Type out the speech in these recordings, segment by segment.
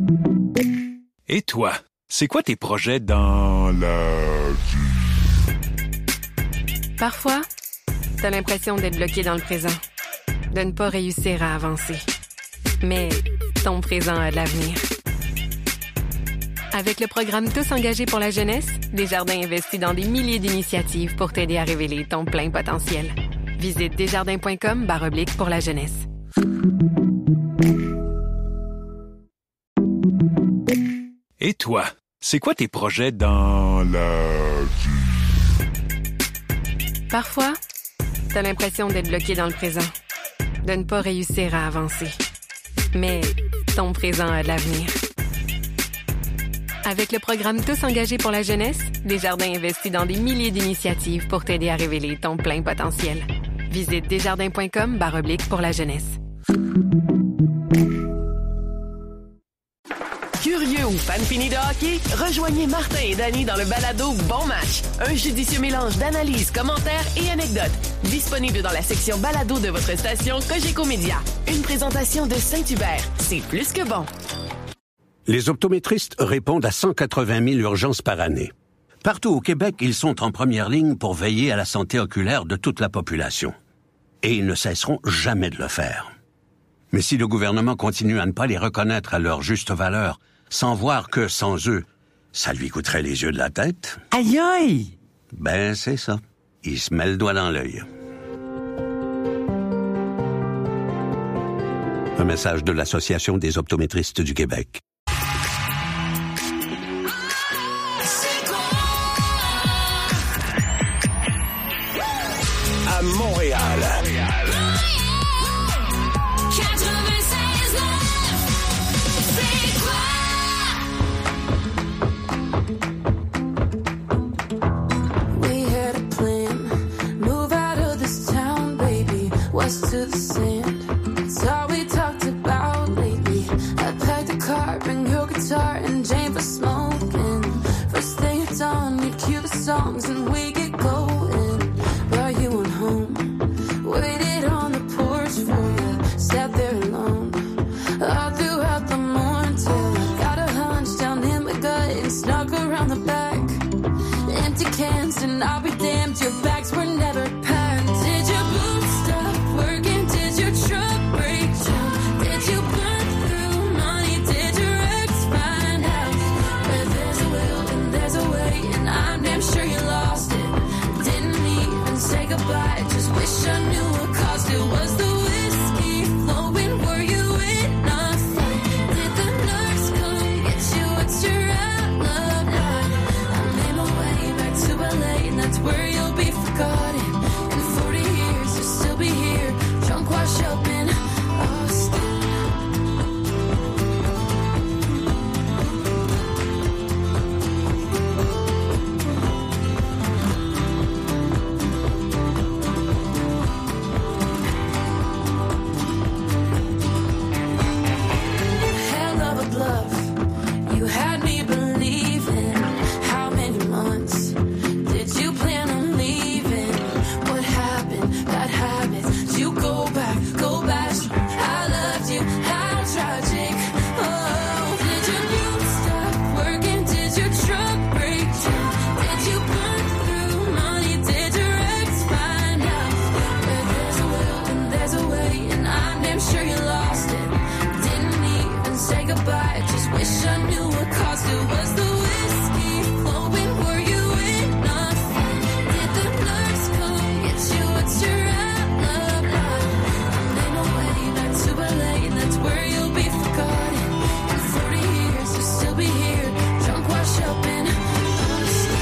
Et toi, c'est quoi tes projets dans la vie? Parfois, t'as l'impression d'être bloqué dans le présent, de ne pas réussir à avancer. Mais ton présent a de l'avenir. Avec le programme Tous engagés pour la jeunesse, Desjardins investit dans des milliers d'initiatives pour t'aider à révéler ton plein potentiel. Visite desjardins.com/pour la jeunesse. Et toi, c'est quoi tes projets dans la vie? Parfois, t'as l'impression d'être bloqué dans le présent, de ne pas réussir à avancer. Mais ton présent a de l'avenir. Avec le programme Tous engagés pour la jeunesse, Desjardins investit dans des milliers d'initiatives pour t'aider à révéler ton plein potentiel. Visite desjardins.com/pour la jeunesse. Curieux ou fan fini de hockey? Rejoignez Martin et Danny dans le balado Bon Match. Un judicieux mélange d'analyses, commentaires et anecdotes. Disponible dans la section balado de votre station Cogeco Média. Une présentation de Saint-Hubert. C'est plus que bon. Les optométristes répondent à 180 000 urgences par année. Partout au Québec, ils sont en première ligne pour veiller à la santé oculaire de toute la population. Et ils ne cesseront jamais de le faire. Mais si le gouvernement continue à ne pas les reconnaître à leur juste valeur, sans voir que, sans eux, ça lui coûterait les yeux de la tête... Aïe aïe! Ben, c'est ça. Il se met le doigt dans l'œil. Un message de l'Association des optométristes du Québec. À Montréal. To the sand, it's all we talked about lately. I packed a car, bring your guitar, and Jane for smoking. First thing it's on, you cue the songs, and we get going. While you went home, waited on the porch for you, sat there alone. All throughout the morning till I got a hunch down in my gut and snuck around the back. Empty cans, and I'll be damned, your bags were never packed. Did your boots stop working? Did your truck break down? Did you burn through money? Did your ex find out? Where there's a will and there's a way, and I'm damn sure you lost it. Didn't even say goodbye, just wish I knew what caused it. Was the whiskey flowing? Were you in a fight? Did the nurse come get you? What's your alibi? I made my way back to LA, and that's where you'll be forgotten. In 40 years, you'll still be here, drunk, washed up in Austin. Hell of a bluff, you had me believing. How many months did you plan on leaving? What happened? Bad habits. You go back, go back. I loved you. How tragic. Oh, did your boots stop working? Did your truck break down? Did you burn through money? Did your ex find out? Where there's a will and there's a way, and I'm damn sure you lost it. Didn't even say goodbye. Just wish I knew what caused it. Was the whiskey flowing? Were you in a fight? Did the nurse come get you? What's your alibi? I made my way back to LA, and that's where you'll be forgotten. In 40 years, you'll still be here, drunk, washed up in Austin.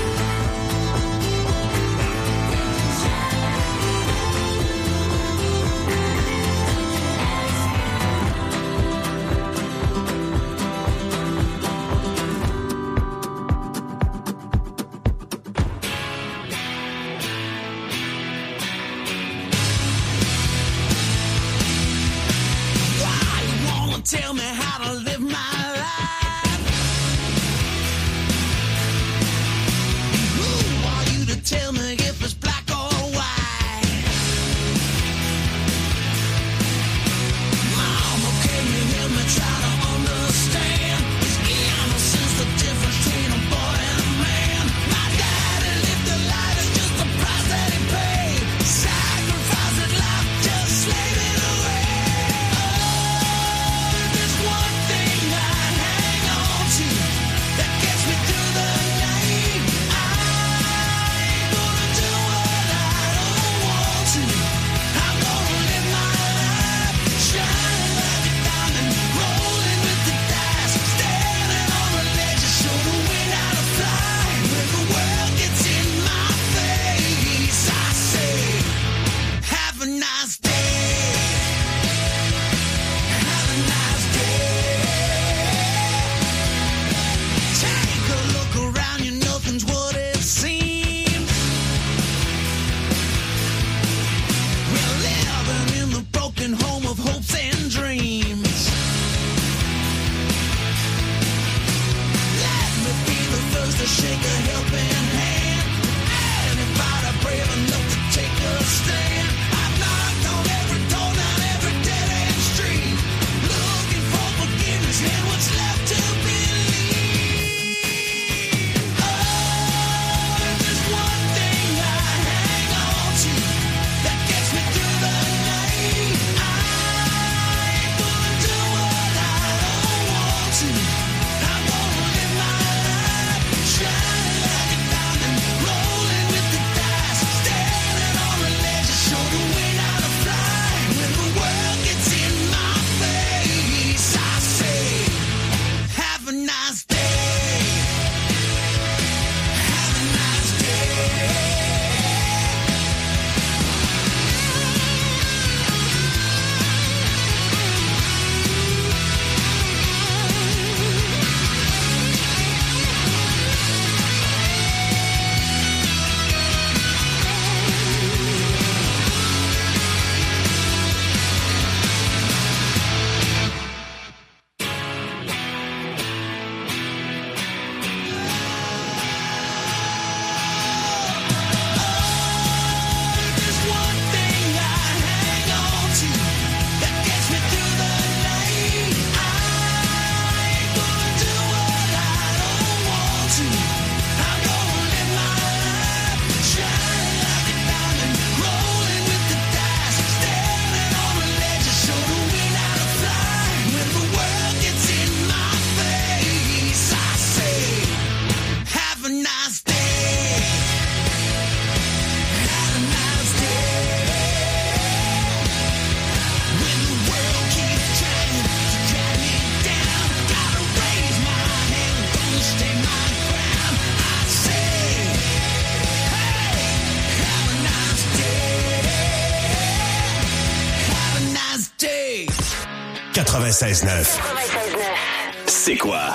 96.9. C'est quoi?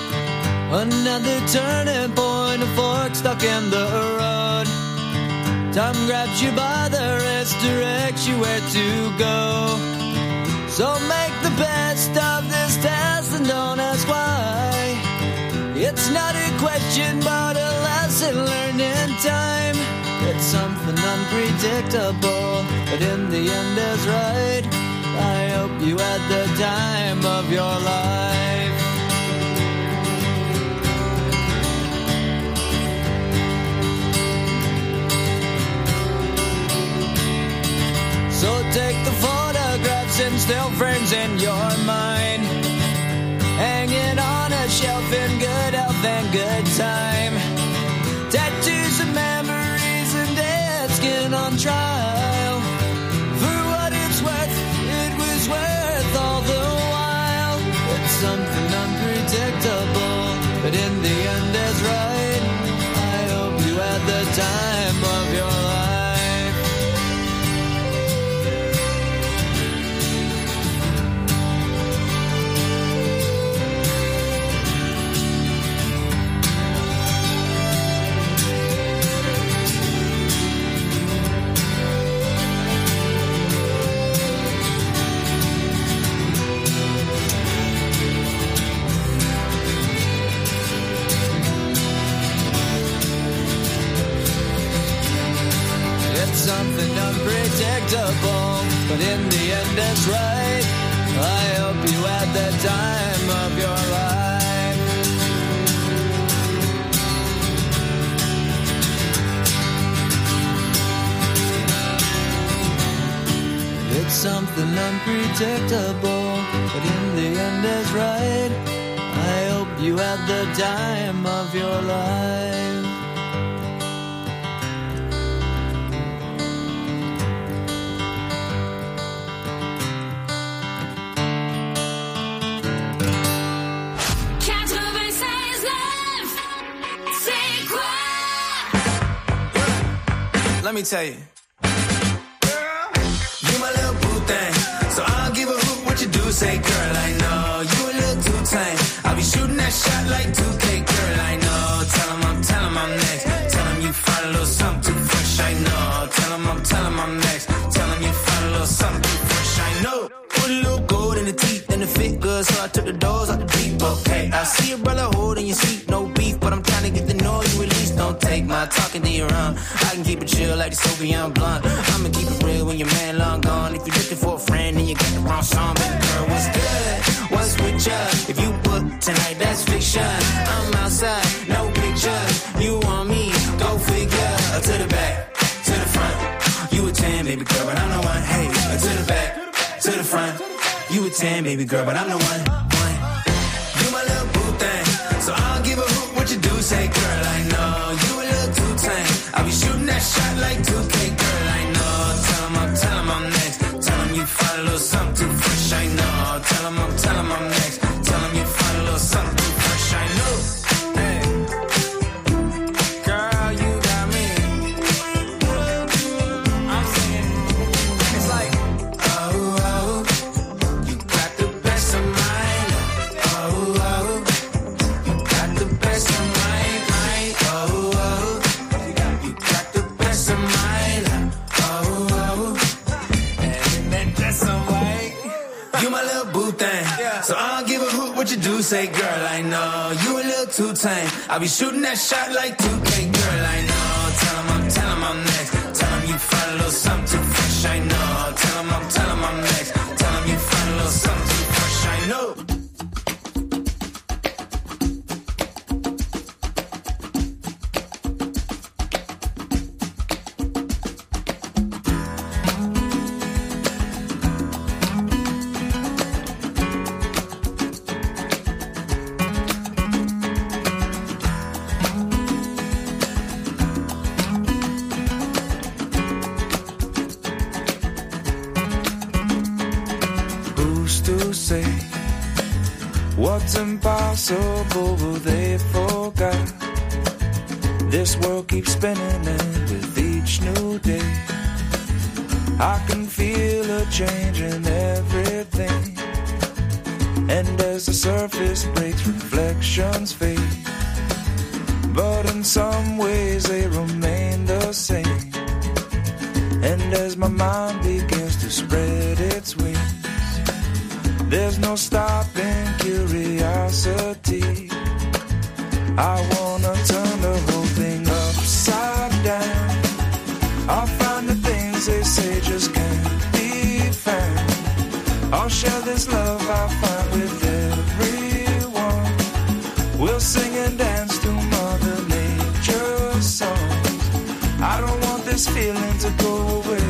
Another turning point, a fork stuck in the road. Time grabs you by the wrist, directs you where to go. So make the best of this test and don't ask why. It's not a question but a lesson learned in time. It's something unpredictable, but in the end is right. I hope you had the time of your life. So take the photographs and still frames in your mind, hanging on a shelf in good health and good time. Tattoos of memories and dead skin on trial. For what it's worth, it was worth all the while. It's something unpredictable, but in the end is right. I hope you had the time of your life. Something unpredictable, but in the end it's right. I hope you had the time of your life. It's something unpredictable, but in the end is right. I hope you had the time of your life. Let me tell you, girl, you my little boo thing, so I'll give a hoot what you do. Say, girl, I know you a little too tame. I'll be shooting that shot like 2K, girl, I know. Tell him I'm next. Tell him you find a little something too fresh, I know. Tell him I'm next. Tell him you find a little something too fresh, I know. Put a little gold in the teeth and the fit good, so I took the doors out the deep. Okay, I see your brother holding your seat, no beef, but I'm trying to get the noise you release. Don't take my talking to your own. I can keep it chill like the Soviet blunt. I'ma keep it real when your man long gone. If you're looking for a friend and you got the wrong song, baby girl, what's good? What's with ya? If you book tonight, that's fiction. I'm outside, no pictures. You want me? Go figure. To the back, to the front. You a 10, baby girl, but I'm the one. Hey, to the back, to the front. You a 10, baby girl, but I'm the one. You my little boo thing, so I'll give a hoot what you do. Say, girl, I know you a little too tame. I'll be shooting that shot like 2K, girl, I know. Tell him I'm next. Tell him you find a little something too fresh, I know. Tell him I'm next. Tell him you find a little something too fresh, I know. Hey, girl, you got me. I'm singing. It's like, oh, oh, you got the best of mine. Oh, oh, you got the best of mine. Oh, oh, you got the best of mine. Oh, oh, and that dress on white. You my little boo thing, so I'll give a hoot what you do. Say, girl, I know you a little too tame. I'll be shooting that shot like 2K, girl, I know. Tell him I'm next. Tell him you find a little something too fresh, I know. Tell him I'm next. Tell him you find a little something too fresh, I know. What's impossible, but they forgot. This world keeps spinning, and with each new day, I can feel a change in everything. And as the surface breaks, reflections fade, but in some ways they remain the same. And as my mind begins to spread its wings, there's no stopping curiosity. I wanna turn the whole thing upside down. I'll find the things they say just can't be found. I'll share this love I find with everyone. We'll sing and dance to Mother Nature's songs. I don't want this feeling to go away.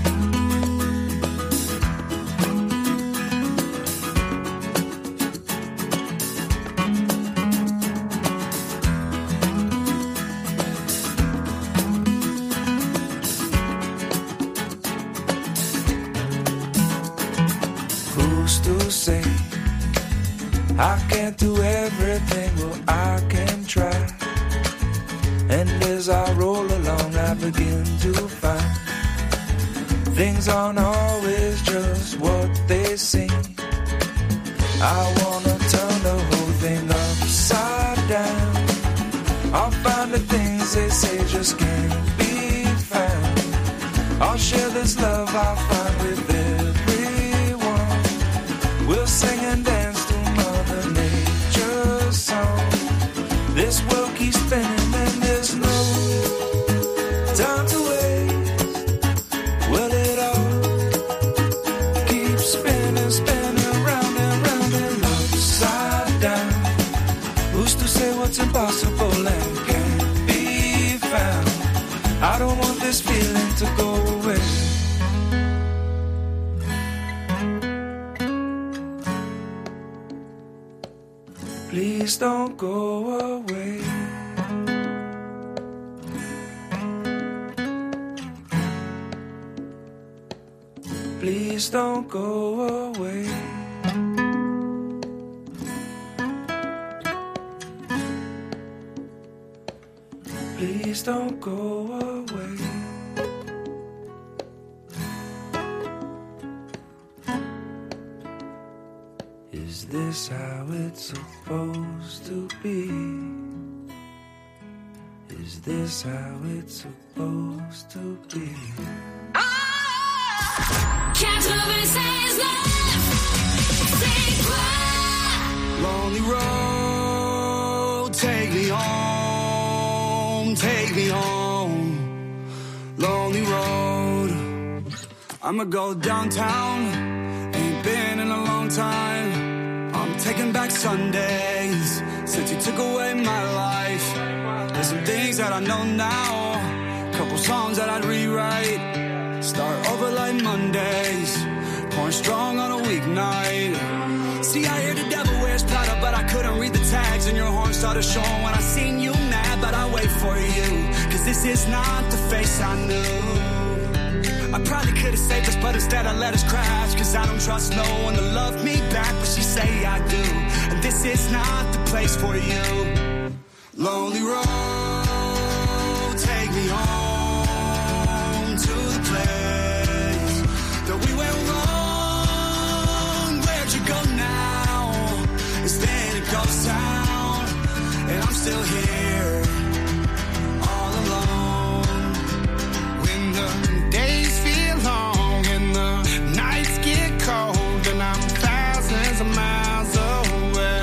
Say I can't do everything, well I can try. And as I roll along I begin to find things aren't always just what they seem. I wanna turn the whole thing upside down. I'll find the things they say just can't be found. I'll share this love I find with everyone. We'll sing and dance to Mother Nature's song. This world keeps spinning and there's no time to waste. Well, it all keeps spinning, spinning round and round and upside down. Who's to say what's impossible and can't be found? I don't want this feeling to go away. Please don't go away. Please don't go away. Please don't go away. Is this how it's supposed to be? Is this how it's supposed to be? Lonely road, take me home, take me home. Lonely road, I'ma go downtown. Ain't been in a long time. I'm taking back Sundays since you took away my life. There's some things that I know now, couple songs that I'd rewrite. Start over like Mondays, pouring strong on a weeknight. See, I hear the devil wears Prada, but I couldn't read the tags, and your horn started showing when I seen you mad. But I wait for you, cause this is not the face I knew. I probably could've saved us, but instead I let us crash. Cause I don't trust no one to love me back, but she say I do. And this is not the place for you. Lonely road, take me home to the place that we went wrong. Where'd you go now? It's then it goes down, and I'm still here, all alone. When the days feel long and the nights get cold, and I'm thousands of miles away.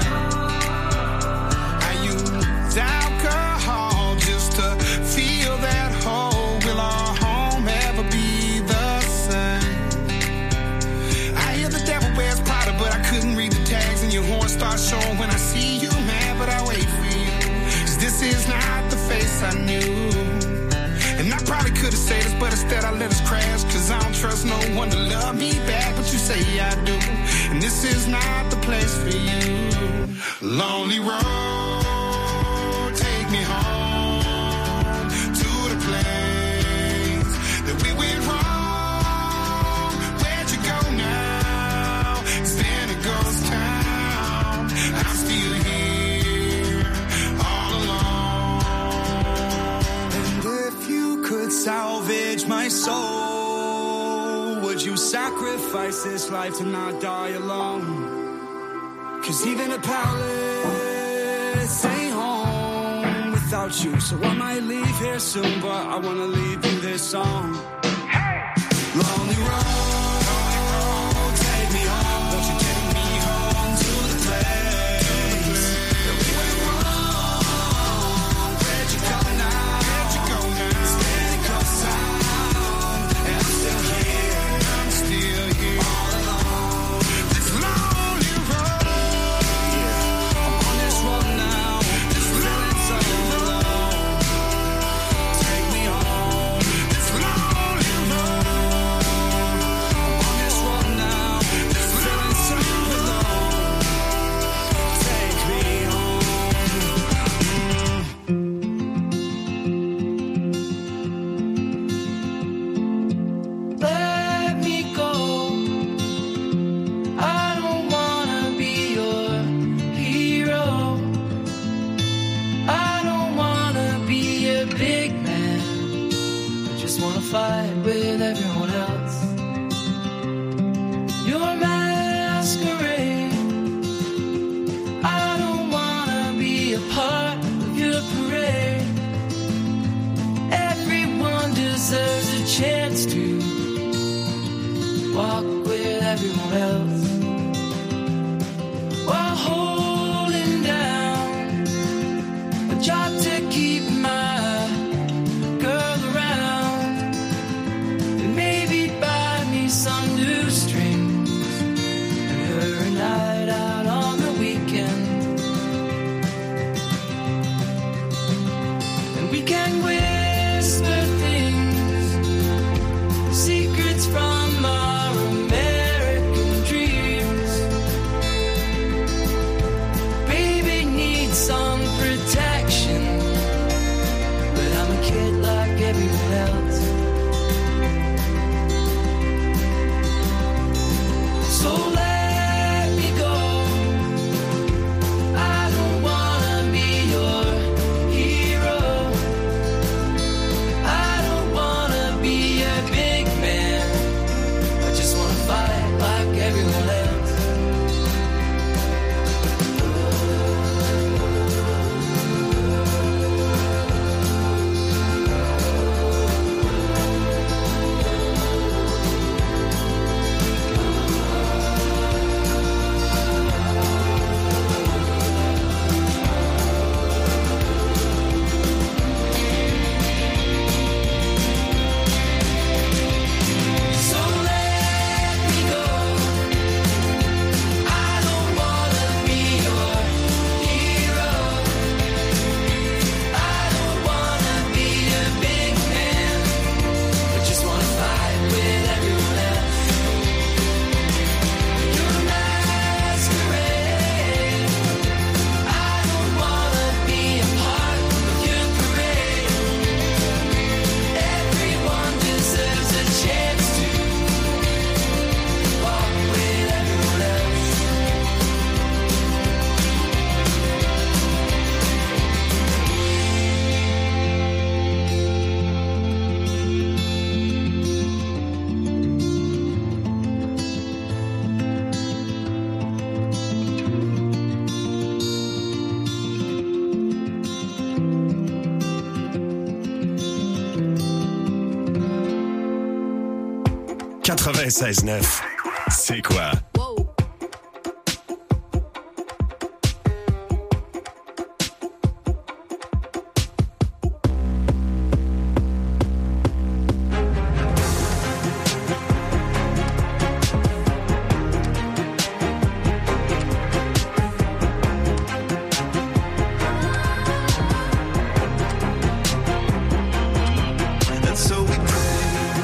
I use alcohol just to feel that hole. Will our home ever be the same? I hear the devil wears Prada, but I couldn't read the tags, and your horn starts showing when I see you mad, but I wait for you. Cause this is not the face I knew. And I probably could've said this, but instead I let us crash. Cause I don't trust no one to love me back, but you say I do. And this is not the place for you. Lonely road, take me home to the place that we went wrong. Where'd you go now? Cause then it goes down. I'm still here, all alone. And if you could salvage my soul, would you sacrifice this life to not die alone? Cause even a palace ain't home without you. So I might leave here soon, but I wanna leave you this song. Hey! fight with everyone else. Your masquerade. I don't wanna be a part of your parade. Everyone deserves a chance to walk with everyone else while holding down a job to keep my girl around and maybe buy me some new strings and her a night out on the weekend. And we can whisper things, secrets from our American dreams. Baby needs some protection, but I'm a kid like everyone else. So let me go. I don't wanna be your hero. I don't wanna be a big man. I just wanna fight like everyone else. So let me go. I don't wanna be your hero. I don't wanna be a big man. I just wanna fight with everyone else. You're a masquerade. I don't wanna be a part of your parade. Everyone deserves a chance to walk with everyone else. « 96.9. C'est quoi? And so we pray.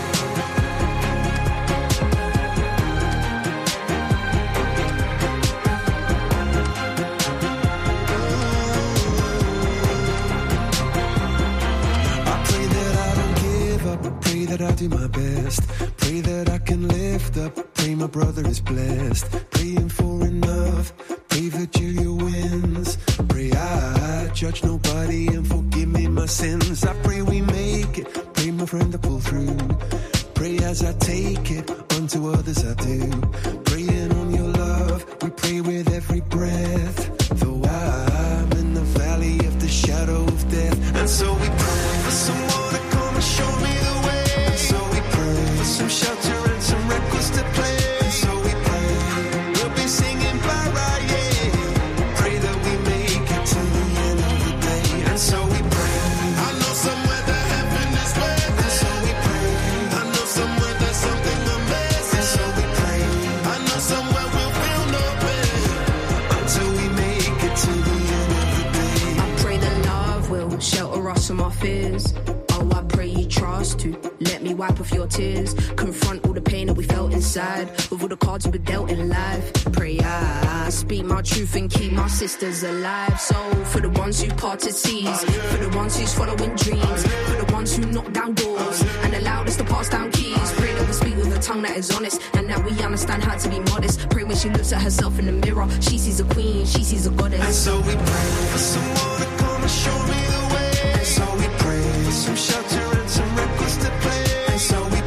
I pray that I don't give up. I pray that I do my best. Pray that I can lift up. Pray my brother is blessed. Praying for enough. Pray Virgilia wins. Pray I judge nobody and forgive me my sins. I pray we make it. Pray my friend to pull through. Pray as I take it. Unto others I do. Praying on your love. We pray with every breath. Though I'm in the valley of the shadow of death. And so we pray for someone to come and show me the way. And so we pray for some shelter and some records to play. And so we pray we'll be singing Baraye. Pray that we make it to the end of the day. And so we pray. I know somewhere that heaven is waiting. And so we pray. I know somewhere there's something amazing. And so we pray. I know somewhere we'll feel no pain until we make it to the end of the day. I pray that love will shelter us from our fears. Oh, I pray you trust to let me wipe off your tears. Confront all the pain that we felt inside with all the cards we were dealt in life. Pray I speak my truth and keep my sisters alive. So for the ones who parted seas, for the ones who's following dreams, for the ones who knock down doors and allowed us to pass down keys. Pray that we speak with a tongue that is honest and that we understand how to be modest. Pray when she looks at herself in the mirror, she sees a queen, she sees a goddess. And so we pray for someone to come and show me the way. And so we pray for some shelter and some records to play. And so we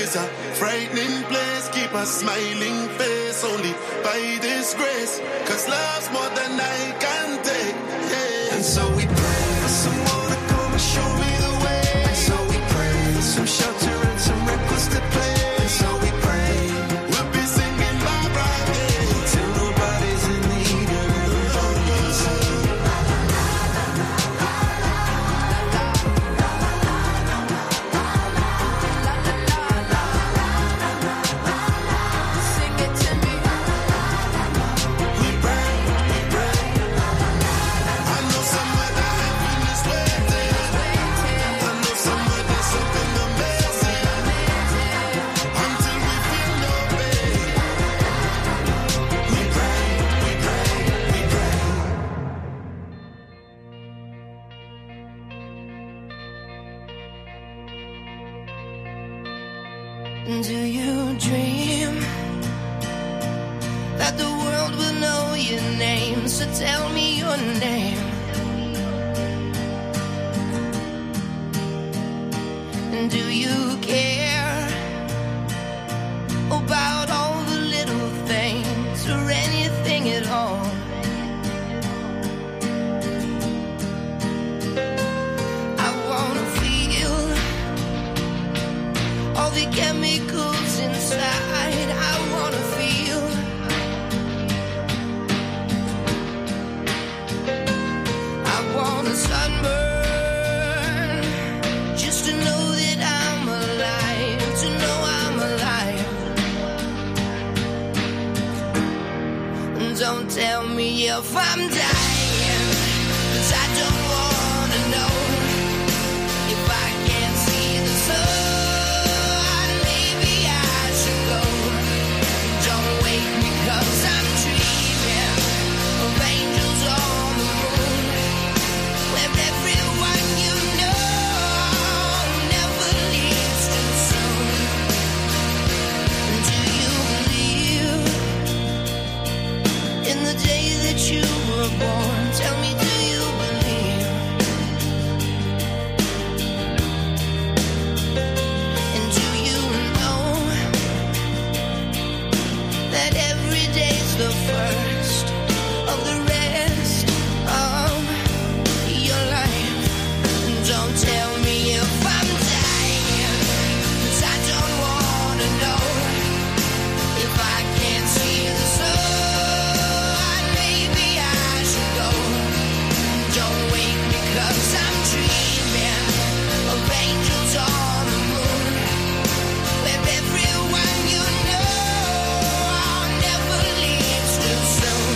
is a frightening place. Keep a smiling face only by this grace. Cause love's more than I can take. Yeah. And so we pray for someone to come and show me the way. And so we pray for some shelter and some records to play. And so we pray we'll be singing Bye Bye Day till nobody's in need of nobody can sing. Do you dream that the world will know your name? So tell me your name. Do you care about all the little things or anything at all? I wanna feel all the chemicals inside. I wanna feel I wanna sunburn just to know that I'm alive, to know I'm alive. Don't tell me if I'm dying, 'cause I don't wanna know if I can't see the sun. Cause I'm dreaming of angels on the moon, where everyone you know never leaves too soon. Do you believe in the day that you were born? Tell me, do you believe? And do you know that every day's the first of the rest of your life? Don't tell me if I'm dying, 'cause I don't wanna know if I can't see the sun. Maybe I should go. Don't wake me 'cause I'm dreaming of angels on the moon, where everyone you know never leaves too soon.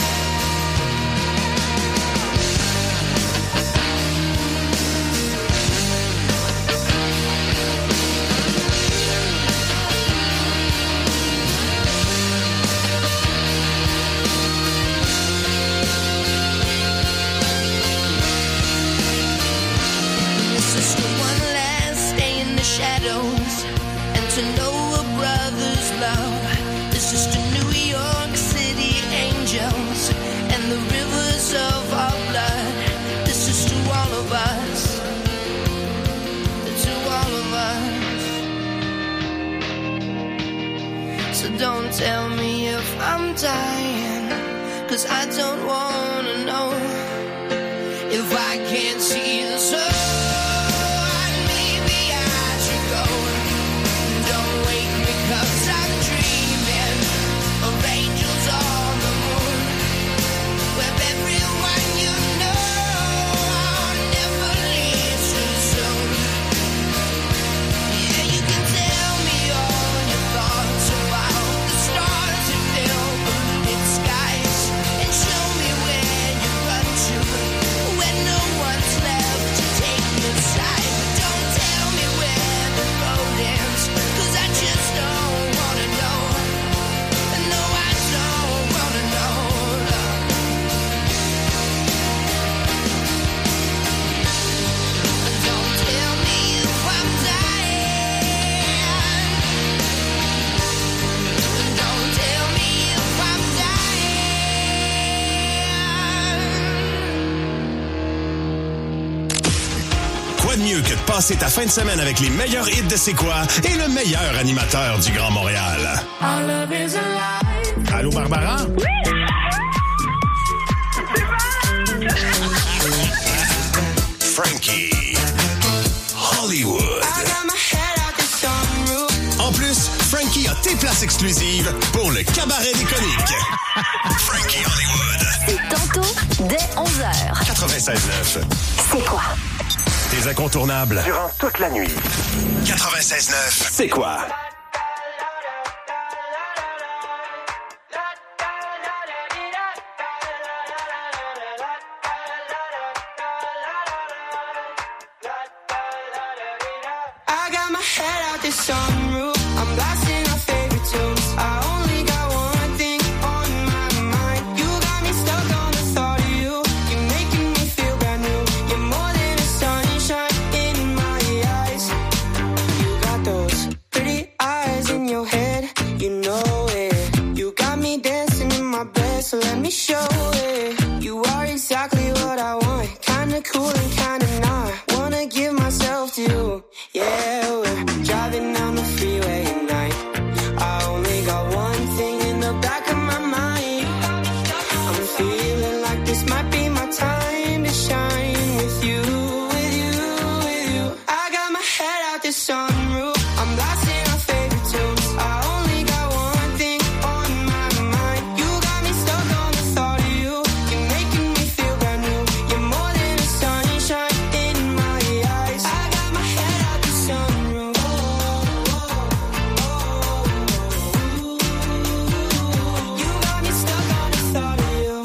This is the one last day in the shadows, and to know a brother's love. This is to New York City angels and the rivers of our blood. This is to all of us, to all of us. So don't tell me if I'm dying, 'cause I don't wanna know if I can't see the sun. Maybe I should go. Don't wake me 'cause I'm dreaming of angels on the moon, where everyone you know never leaves too soon. Yeah, you can tell me all your thoughts about the stars that fill polluted skies, and show me where de mieux que de passer ta fin de semaine avec les meilleurs hits de C'est quoi et le meilleur animateur du Grand Montréal. Allô, Barbara? Oui! Frankie. Hollywood. En plus, Frankie a tes places exclusives pour le cabaret des comiques. Frankie Hollywood. C'est tantôt dès 11h. 96.9. C'est quoi? Des incontournables. Durant toute la nuit. 96.9. C'est quoi? I got my head out the sunroof. I'm blasting our favorite tunes. I only got one thing on my mind. You got me stuck on the thought of you. You're making me feel brand new. You're more than a sunshine in my eyes. You got those pretty eyes in your head. You know it. You got me dancing in my bed, so let me show it. You are exactly what I want. Kinda cool and kinda not. Wanna give myself to you. Yeah, we're driving down the freeway at night. I only got one thing in the back of my mind. I'm feeling like this might be my time to shine with you, with you, with you. I got my head out the sunroof. I'm blasting our favorite tunes. I only got one thing on my mind. You got me stuck on the thought of you. You're making me feel brand new. You're more than a sunshine in my eyes. I got my head out the sunroof. You got me stuck on the thought of you.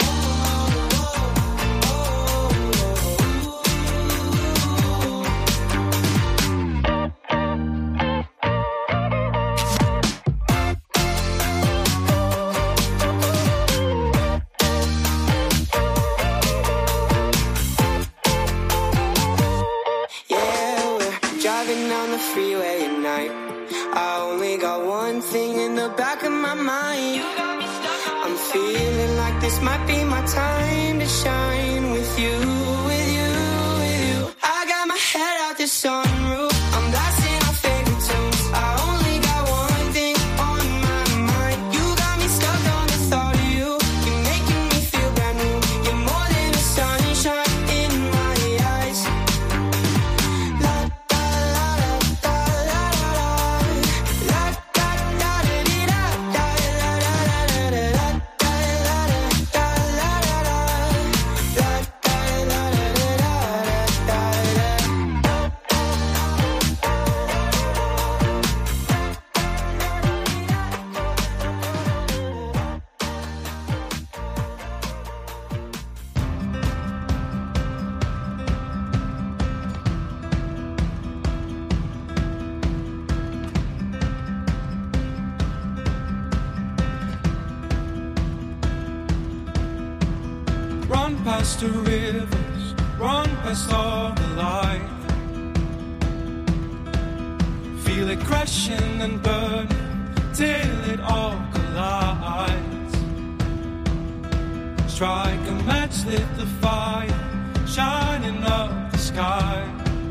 Yeah, we're driving down the freeway at night. I only got one thing in the back of my mind. I'm feeling like this might be my time to shine with you, with you, with you. I got my head out the sunroof. I'm blasting our favorite tunes. I only got one thing on my mind. You got me stuck on the thought of you. You're making me feel brand new. You're more than a sunshine in my eyes. La da la da la la la. La da da da dee da da la la la la la. La da la da la la la. La da la la la la Run past the rivers, run past all the light. Feel it crashing and burning till it all collides. Strike a match, lit the fire, shining up the sky.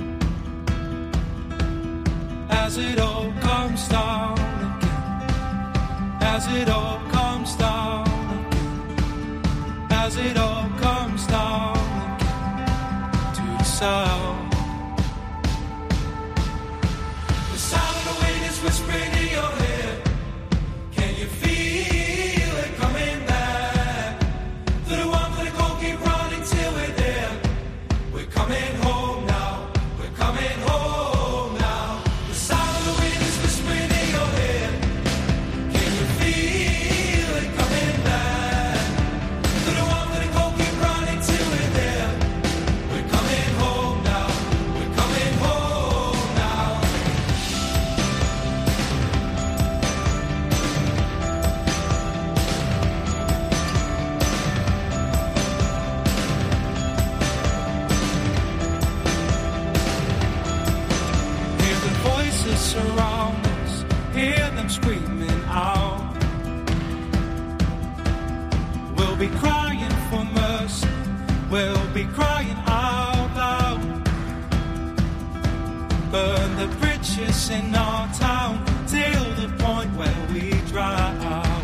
As it all comes down again, as it all comes down again, as it all comes down again to the sound. The sound of the wind is whispering in your head. Can you feel it coming back? To the one for the goal, keep running till we're there. We're coming home now, we're coming home now. The sound of the wind is whispering in your head. Can you feel it coming back? To the one for the goal, keep running till we're there. We're coming home now, we're coming home now. Hear the voices surround us, hear them screaming out. We'll be crying for mercy, we'll be crying out loud. burn the bridges in our town till the point where we drown.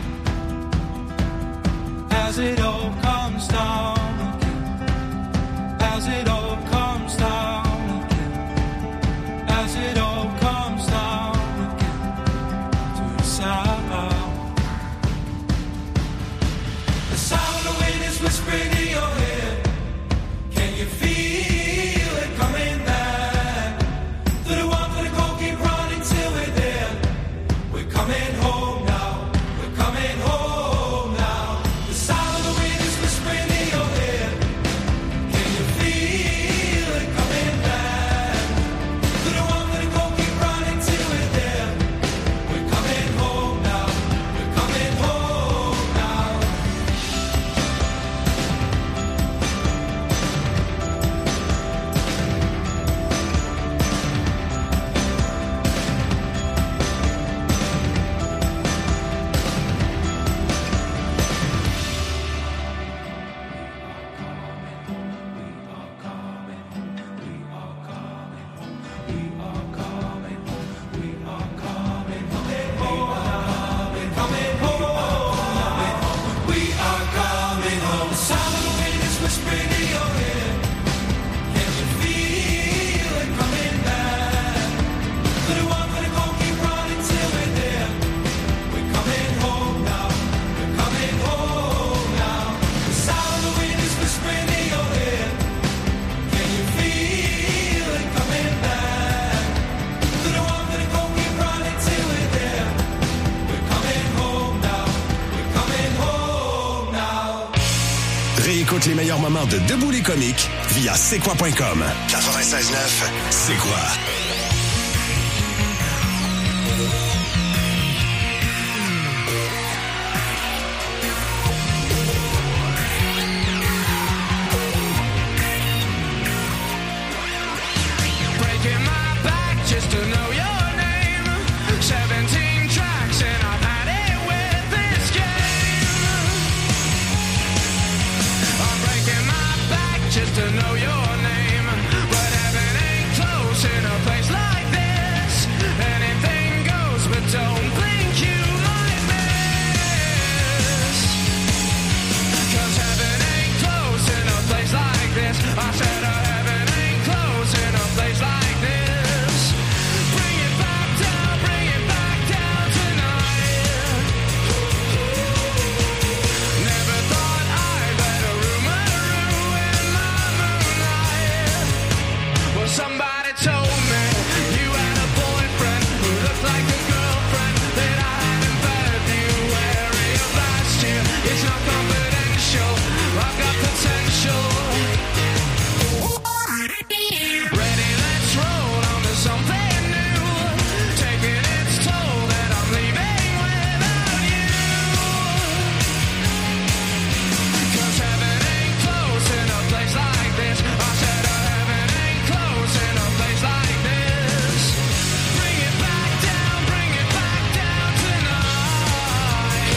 As it all comes down again, as it all comes down again, as it all comes down again to the sound. The sound of wind is whispering in your ear. Can you feel it coming back? To the one for the go, keep running till we're there. We're coming home now, we're coming home now. The sound of the wind is whispering in your ear. Can you feel it coming back? To the one for the go, keep running till we're there. We're coming home now, we're coming home now. Réécoute les meilleurs moments de Debout les comiques via c'est-quoi.com. 96.9, c'est quoi? Breaking my back just to know your name. 17 tracks and I've had it with this game. I'm breaking my back just to know your name. But heaven ain't close in a place like this. Anything goes, but don't think you might miss. 'Cause heaven ain't close in a place like this. I said heaven ain't close in a place like this. Bring it back down tonight. Never thought I'd let a rumor ruin my moonlight. Well, somebody told me you had a boyfriend who looked like a girlfriend that I had in February of last year. It's not confidential, I've got potential. Ready, let's roll on to something new. Taking its toll that I'm leaving without you. 'Cause heaven ain't close in a place like this. I said heaven ain't close in a place like this. Bring it back down tonight.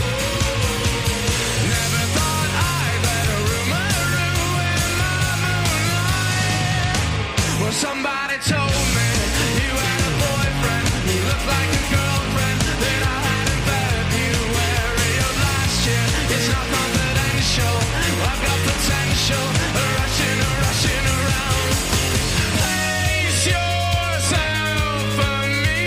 Never thought I'd let a rumor ruin my moonlight. Well, somebody told me you had a boyfriend who looked like a girlfriend that I had in February of last year. It's not confidential, I've got potential. Rushing around. Place yourself for me.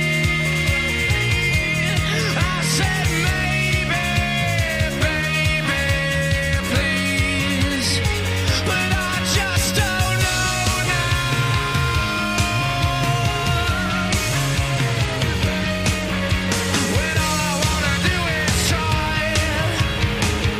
I said maybe, baby, please. But I just don't know now. When all I wanna do is try.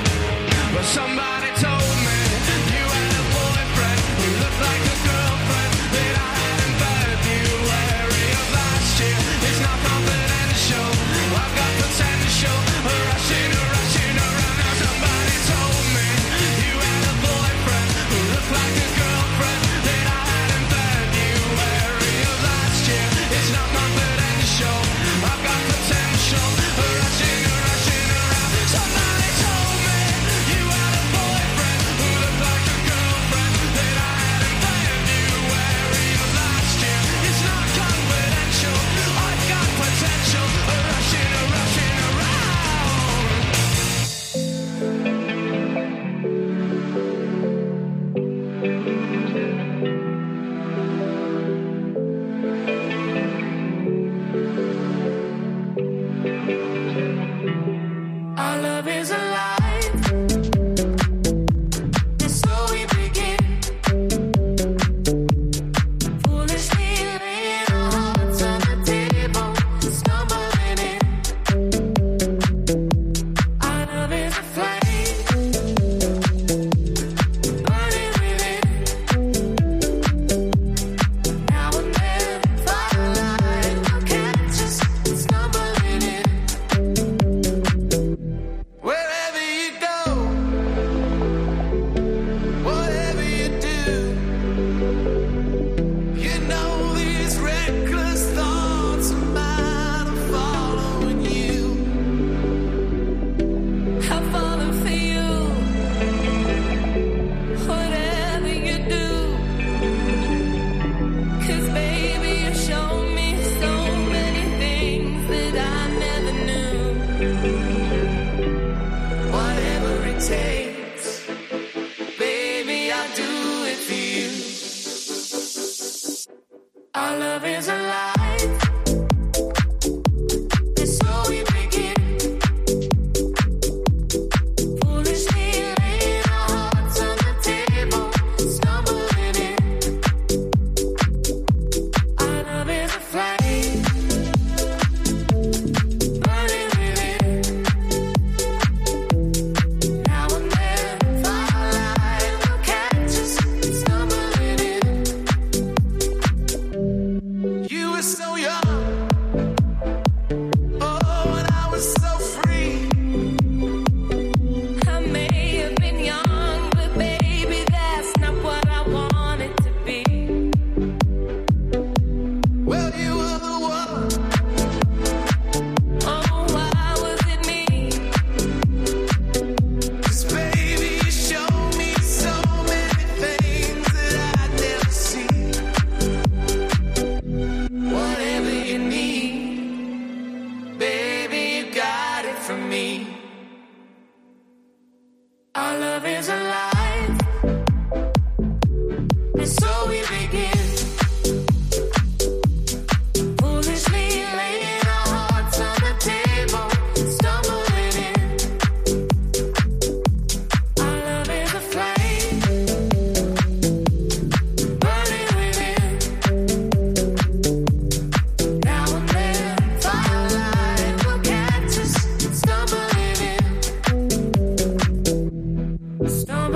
Stop.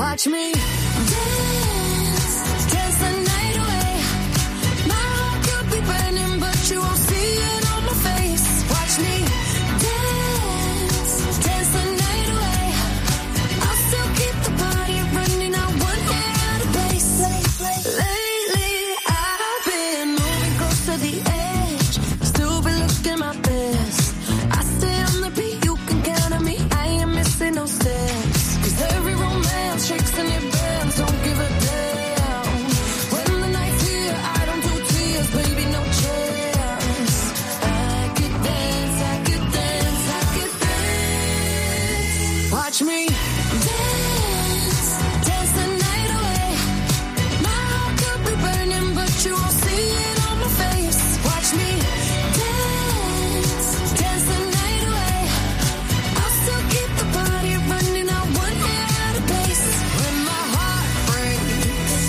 Watch me dance, dance the night away. My heart could be burning, but you won't see it on my face. Watch me dance, dance the night away. I'll still keep the party running, I won't get out of place. Lately, I've been moving close to the edge, still been looking my best. I stay on the beat, you can count on me, I ain't missing no steps. Cause every romance shakes in your bands, don't give a damn. When the night's here, I don't do tears, baby, no chance. I could dance, I could dance, I could dance. Watch me dance, dance the night away. My heart could be burning, but you won't see it on my face. Watch me dance, dance the night away. I'll still keep the party running, I won't get out of place. When my heart breaks,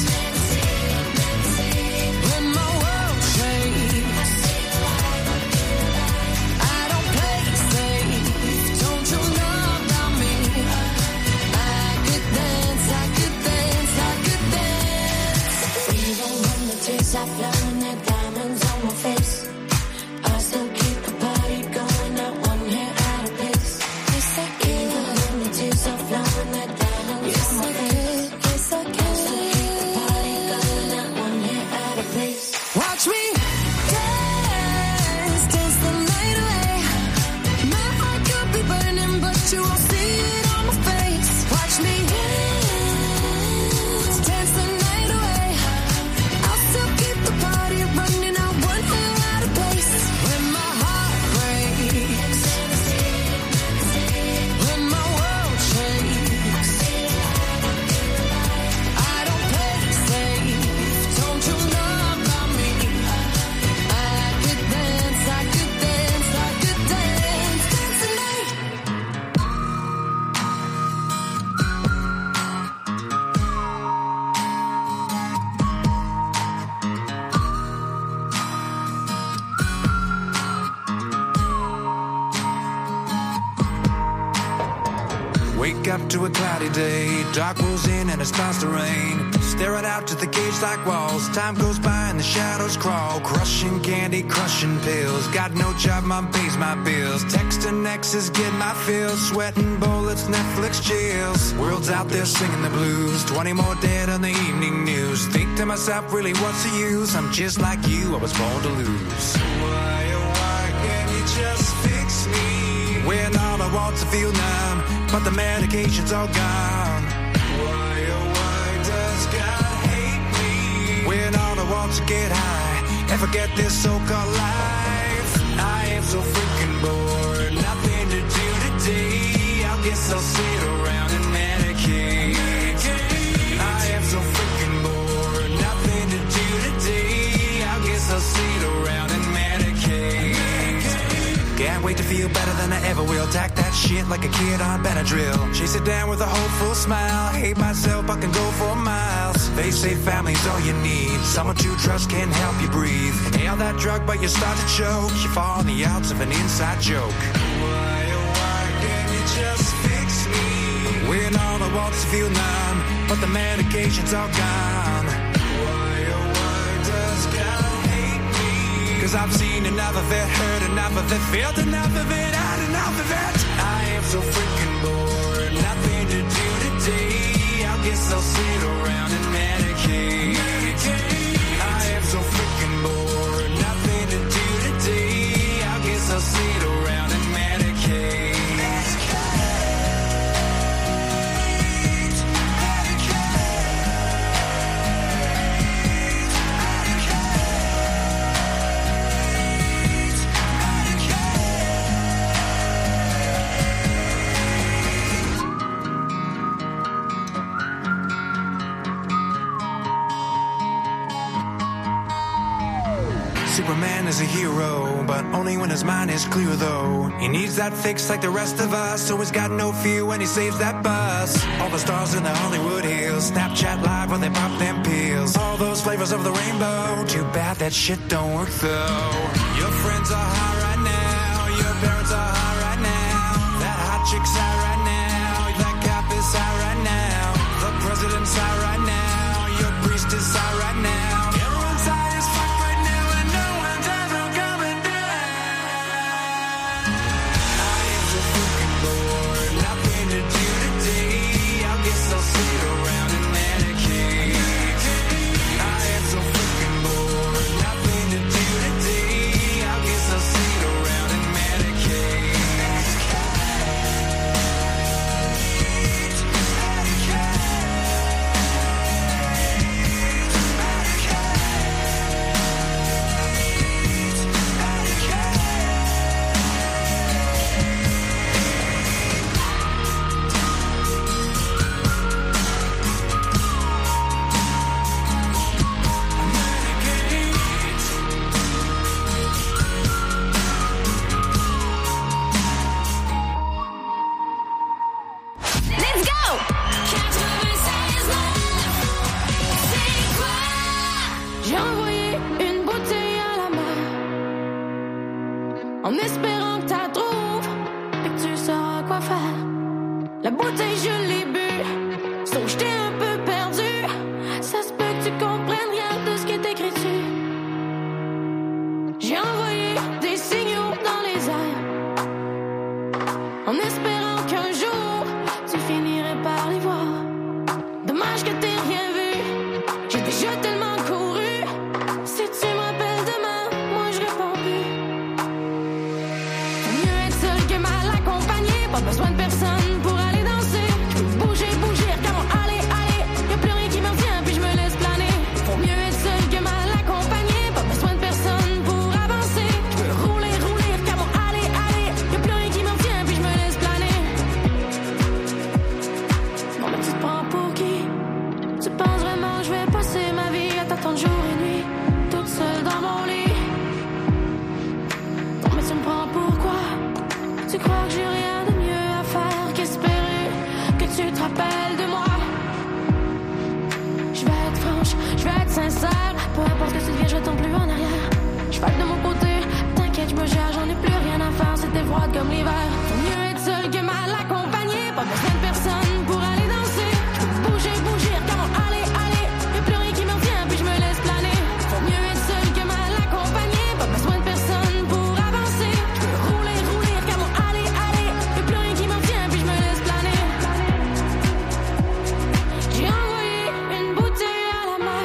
when my world shakes, I don't play it safe, don't you know about me? I could dance, I could dance, I could dance. Even when the tears are flowing, the diamonds on my face, I still keep the party going, I won't get out of place. Yes, I can. Even when the tears are flowing, the diamonds on my face, yes, I can. I still keep the party going, I won't get out of place. Watch me dance, dance the night away. My heart could be burning, but you won't see it on my face. Watch me dance, dance the night away. I'll still keep the party running, I won't get out of place. When my heart breaks, when my world shakes, I don't play it safe, don't you know about me? I could dance, I could dance, I could dance, dance the night. Wake up to a cloudy day, dark rolls in and it starts to rain. Staring out to the cage like walls, time goes by and the shadows crawl. Crushing candy, crushing pills, got no job, mom pays my bills. Texting exes, get my fill, sweating bullets, Netflix chills. World's out there singing the blues, 20 more dead on the evening news. Think to myself, really what's the use? I'm just like you, I was born to lose. Why, oh why can't you just fix me? When all I want to feel numb, but the medication's all gone. Why, oh why does God hate me? When all I want to get high and forget this so-called life. I am so freaking bored, nothing to do today. I guess I'll sit around and medicate. I am so freaking bored, nothing to do today. I guess I'll sit around and medicate. Can't wait to feel better than I ever will. Tack that shit like a kid on Benadryl. Chase it down with a hopeful smile. Hate myself, I can go for miles. They say family's all you need. Someone to trust can help you breathe. Nail that drug, but you start to choke. You fall on the outs of an inside joke. Why, oh why can't you just fix me? When all I want to feel numb, but the medication's all gone. Why, oh why does God hate me? Cause I've seen enough of it, heard enough of it, felt enough of it, had enough of it. I am so freaking bored, nothing to do today. I guess I'll sit around and medicate. I am so freaking bored, nothing to do today. I guess I'll sit around and medicate. Superman is a hero, but only when his mind is clear though. He needs that fix like the rest of us, so he's got no fear when he saves that bus. All the stars in the Hollywood Hills, Snapchat Live when they pop them pills. All those flavors of the rainbow, too bad that shit don't work though. Your friends are high right now, your parents are high right now. That hot chick's high right now, that cop is high right now. The comme l'hiver. Faut mieux être seul que mal accompagné. Pas besoin de personne pour aller danser. Je peux bouger, bouger, regarde aller, aller. Y'a plus rien qui me retient, puis je me laisse planer. Faut mieux être seul que mal accompagné. Pas besoin de personne pour avancer. Je peux rouler, rouler, regarde aller, aller. Y'a plus rien qui me retient, puis je me laisse planer. J'ai envoyé une bouteille à la mer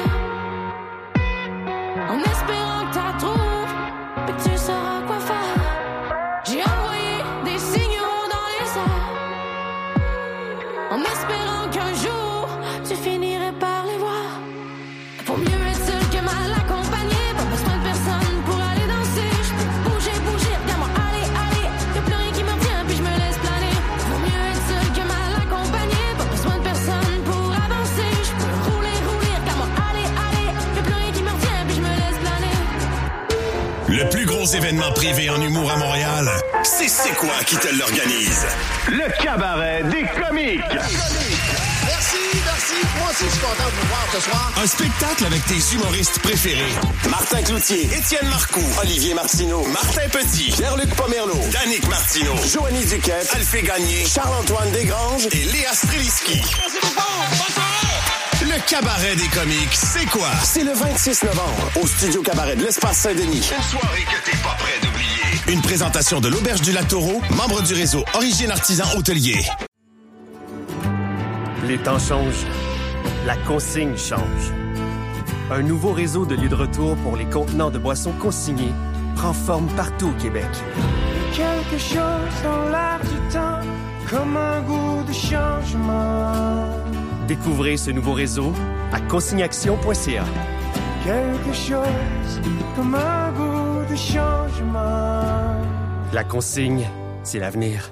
en espérant que t'as trouves, puis tu sauras quoi faire. J'ai envoyé des signaux dans les airs en espérant qu'un jour tu finirais par les voir. Faut mieux être seul que mal accompagné. Pas besoin de personne pour aller danser. Je peux bouger, bouger, regarde-moi aller, aller. Y'a plus rien qui me retient, puis je me laisse planer. Faut mieux être seul que mal accompagné. Pas besoin de personne pour avancer. Je peux rouler, rouler, regarde-moi aller, aller. Y'a plus rien qui me retient, puis je me laisse planer. Le plus gros événement privé en humour à Montréal, c'est quoi qui te l'organise? Le cabaret des comiques. Merci. Moi aussi, je suis content de vous voir ce soir. Un spectacle avec tes humoristes préférés. Martin Cloutier, Étienne Marcoux, Olivier Martineau, Martin Petit, Pierre-Luc Pomerleau, Danick Martineau, Joanie Duquette, Alphée Gagné, Charles-Antoine Desgranges et Léa Streliski. Le cabaret des comiques, c'est quoi? C'est le 26 novembre au Studio Cabaret de l'Espace Saint-Denis. Une soirée que t'es pas prêt d'oublier. Une présentation de l'Auberge du Lac-Taureau, membre du réseau Origine Artisan Hôtelier. Les temps changent. La consigne change. Un nouveau réseau de lieux de retour pour les contenants de boissons consignés prend forme partout au Québec. Quelque chose dans l'air du temps, comme un goût de changement. Découvrez ce nouveau réseau à consigneaction.ca. Quelque chose comme un goût de changement. La consigne, c'est l'avenir.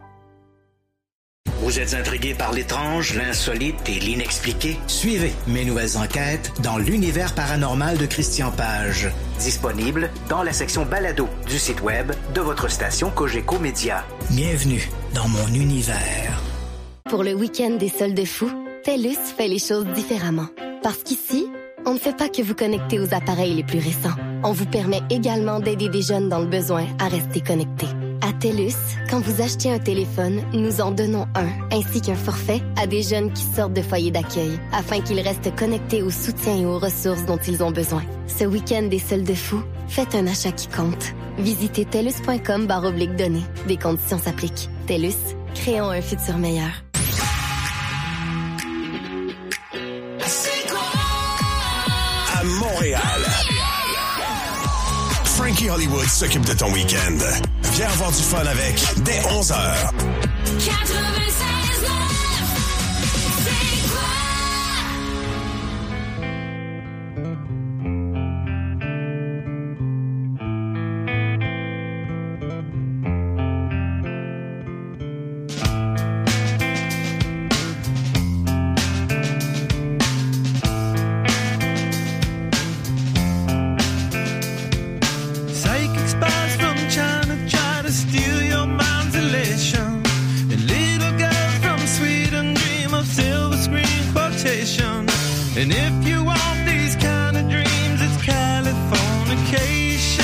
Vous êtes intrigué par l'étrange, l'insolite et l'inexpliqué? Suivez mes nouvelles enquêtes dans l'univers paranormal de Christian Page. Disponible dans la section balado du site web de votre station Cogeco Média. Bienvenue dans mon univers. Pour le week-end des soldes fous, TELUS fait les choses différemment. Parce qu'ici, on ne fait pas que vous connecter aux appareils les plus récents. On vous permet également d'aider des jeunes dans le besoin à rester connectés. À TELUS, quand vous achetez un téléphone, nous en donnons un, ainsi qu'un forfait à des jeunes qui sortent de foyers d'accueil, afin qu'ils restent connectés au soutien et aux ressources dont ils ont besoin. Ce week-end des soldes fous, faites un achat qui compte. Visitez TELUS.com/données. Des conditions s'appliquent. TELUS, créons un futur meilleur. À Montréal, Frankie Hollywood s'occupe de ton week-end. Viens avoir du fun avec dès 11h. 96.9, c'est quoi? Psychic spies from China try to steal your mind's elation. And little girls from Sweden dream of silver screen quotation. And if you want these kind of dreams, it's Californication.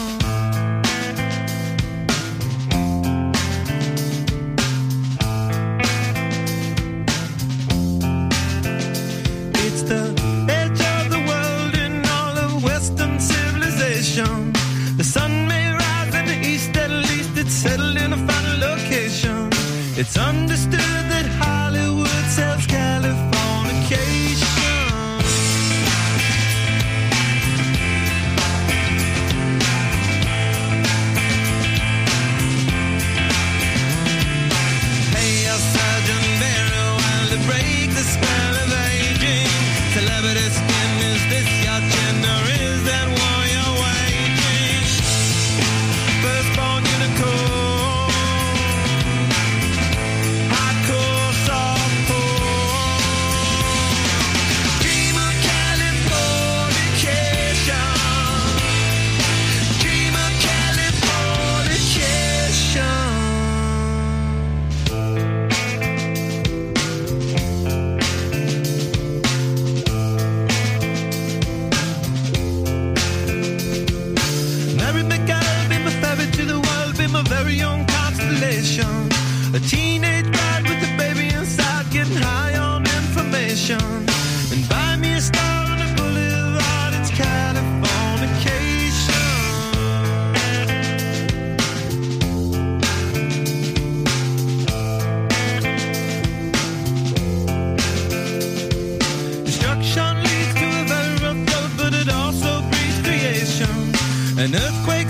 It's the edge of the world in all of Western civilization. The sun may rise in the east, at least it's settled in a final location. It's understood that Hollywood sells Californication. An earthquake